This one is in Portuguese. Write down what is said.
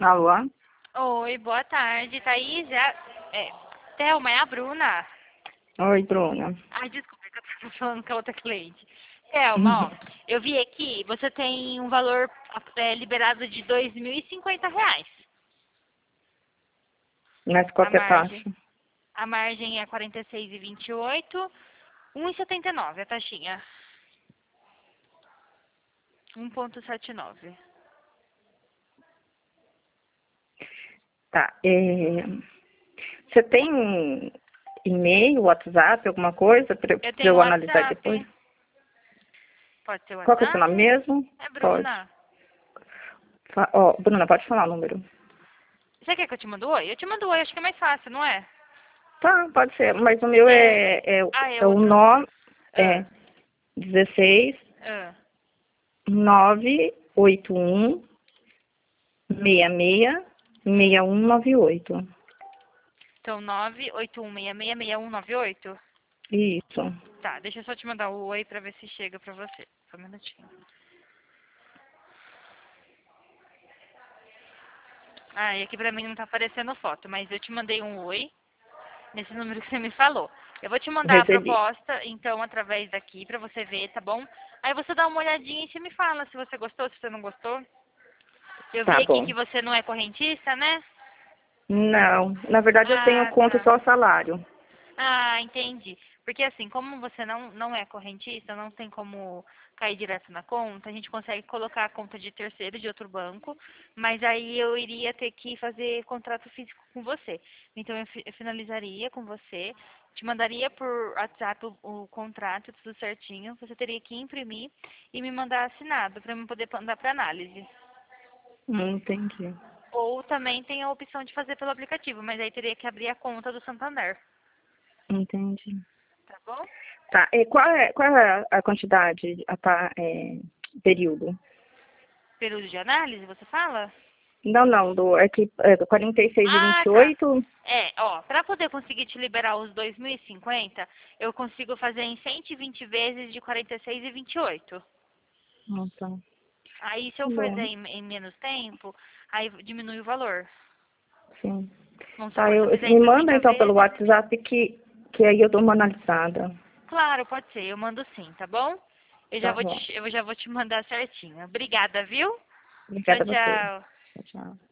Alô? Oi, boa tarde, Thaís. Thelma, é a Bruna. Oi, Bruna. Ai, desculpa, que eu tava falando com a outra cliente. Thelma, ó, eu vi aqui, você tem um valor liberado de R$ 2.050. Mas qual A que é a margem. taxa? A margem é 46,28, 1,79 a taxinha. 1,79. Tá. Você tem e-mail, WhatsApp, alguma coisa para Eu tenho eu o analisar depois? WhatsApp. Pode ser o Qual que é o seu nome WhatsApp? mesmo? É Pode. Bruna. Ó, Bruna, pode falar o número. Você quer que eu te mando oi? Eu te mando oi, acho que é mais fácil, não é? Tá, pode ser. Mas o meu É é o outro. nome, Ah, 16 ah. 981 66 6198. Então, 981666198. Isso. Tá, deixa eu só te mandar o oi pra ver se chega pra você. Só um minutinho. Ah, e aqui pra mim não tá aparecendo foto, mas eu te mandei um oi nesse número que você me falou. Eu vou te mandar a Recebi. proposta, então, através daqui pra você ver, tá bom? Aí você dá uma olhadinha e você me fala se você gostou, se você não gostou. Eu Tá vi aqui bom. que você não é correntista, né? Não, na verdade eu tenho Ah, conta tá. só salário. Ah, entendi. Porque assim, como você não é correntista, não tem como cair direto na conta, a gente consegue colocar a conta de terceiro de outro banco, mas aí eu iria ter que fazer contrato físico com você. Então eu finalizaria com você, te mandaria por WhatsApp o contrato, tudo certinho, você teria que imprimir e me mandar assinado para eu poder mandar para análise. Entendi. Ou também tem a opção de fazer pelo aplicativo, mas aí teria que abrir a conta do Santander, Entendi. tá bom? Tá, e qual é a quantidade, período? Período de análise, você fala? Não, do 46 e Ah, tá. 28. Para poder conseguir te liberar os 2.050, eu consigo fazer em 120 vezes de 46 e 28. Ah, tá. Aí, se Tá eu fazer bom, em menos tempo, aí diminui o valor. sim. Vamos Tá, supor, se eu fizer em me manda 60 então pelo vezes. WhatsApp que aí eu dou uma analisada. Claro, pode ser, eu mando sim, tá bom? Tá bom. Eu já vou te mandar certinho. Obrigada, viu? Tchau, Obrigada a você. tchau. Tchau, tchau.